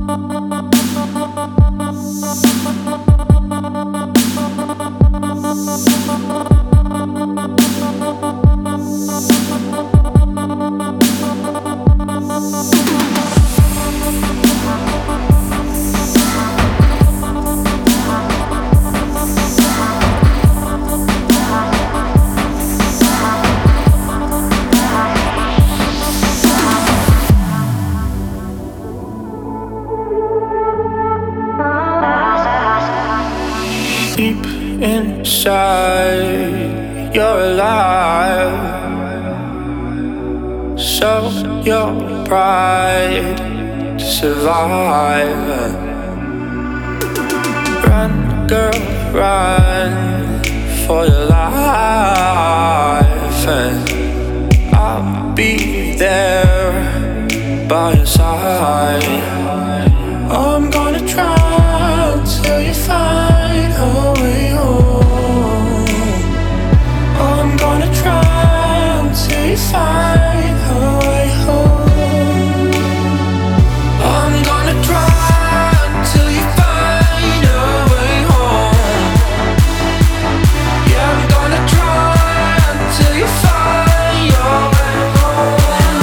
Deep inside, you're alive. Show your pride to survive. Run, girl, run for your life, and I'll be there by your side. I'm gonna try till you find a way home. I'm gonna try till you find a way home. I'm gonna try till you find a way home. Yeah, I'm gonna try till you find your way home.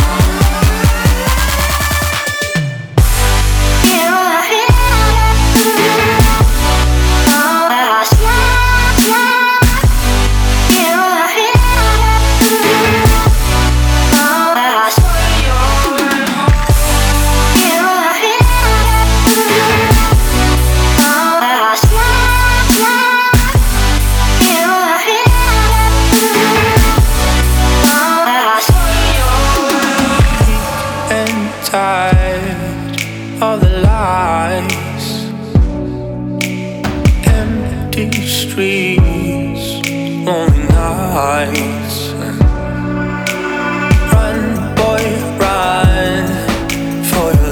All the lies, empty streets, lonely nights. Run, boy, run for your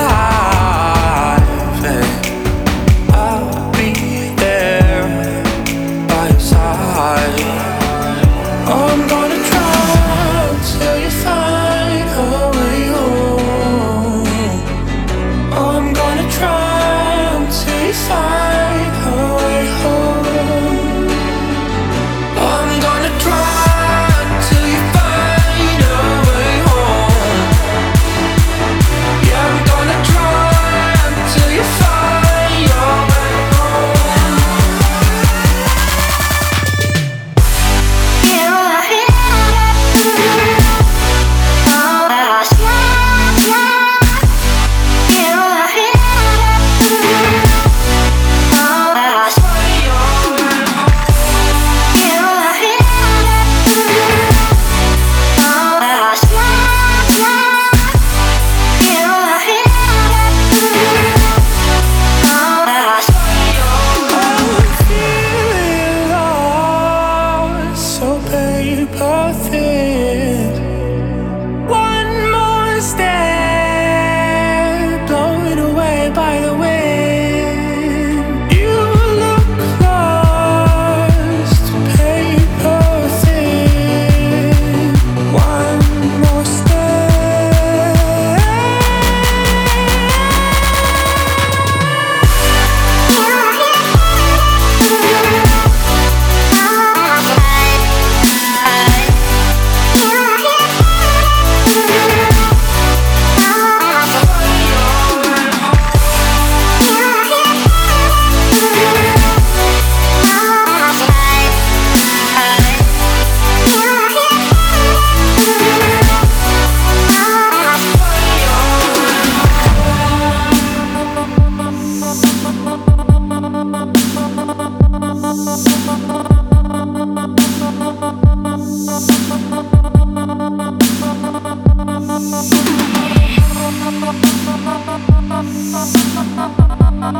life, and I'll be there by your side. I'm gonna try till you find a way home. I'm gonna try till you find a way home. I'm gonna try till you find a way home. Yeah, I'm gonna try till you find your way home. Perfect. One more step, blown away by the wind. You look lost, paper thin. One more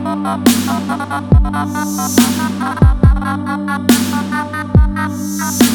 Thank you.